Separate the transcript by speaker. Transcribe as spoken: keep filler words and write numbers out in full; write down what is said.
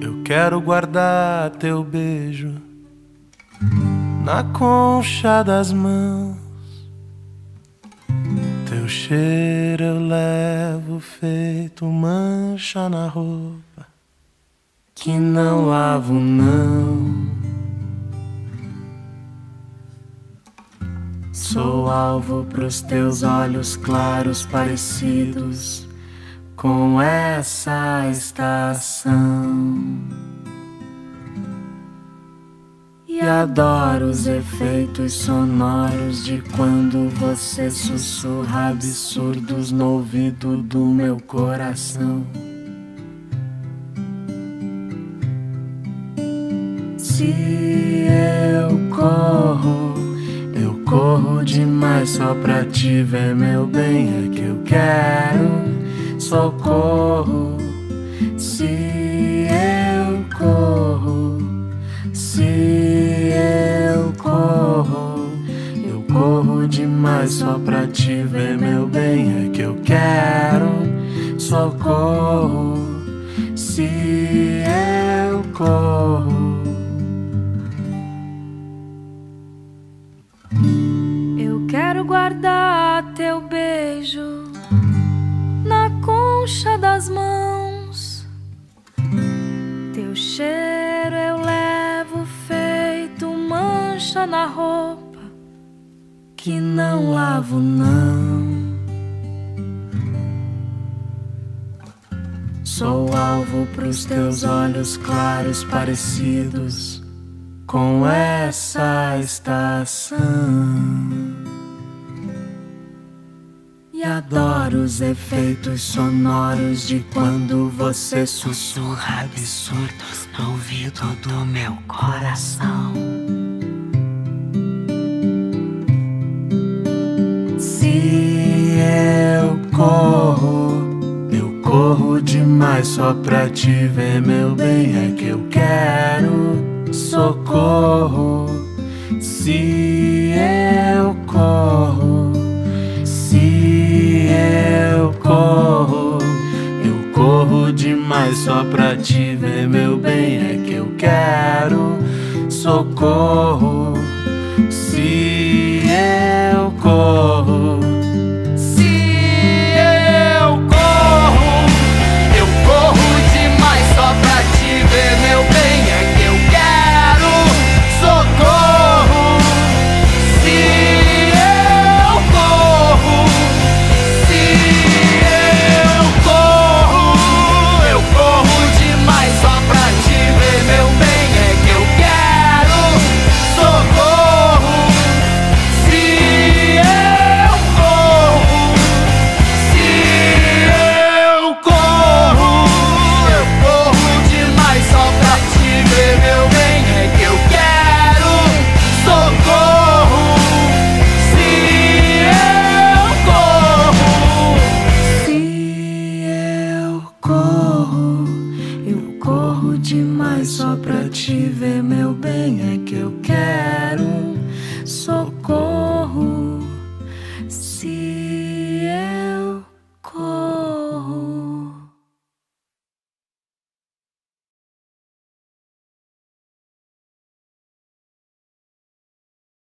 Speaker 1: Eu quero guardar teu beijo na concha das mãos. Teu cheiro eu levo feito mancha na roupa que não lavo não. Sou alvo pros teus olhos claros parecidos com essa estação. E adoro os efeitos sonoros de quando você sussurra absurdos no ouvido do meu coração. Se eu corro, eu corro demais só pra te ver, meu bem, é que eu quero socorro. Se eu corro, se eu corro, eu corro demais só pra te ver, meu bem, é que eu quero socorro. Se eu corro,
Speaker 2: eu quero guardar teu beijo na concha das mãos. Teu cheiro eu levo feito mancha na roupa que não lavo não.
Speaker 1: Sou alvo pros teus olhos claros parecidos com essa estação. E adoro os efeitos sonoros de quando você sussurra absurdos no ouvido do meu coração. Se eu corro, eu corro demais só pra te ver, meu bem, é que eu quero socorro. Se eu corro, se eu corro, eu corro demais só pra te ver, meu bem, é que eu quero socorro. Se eu corro,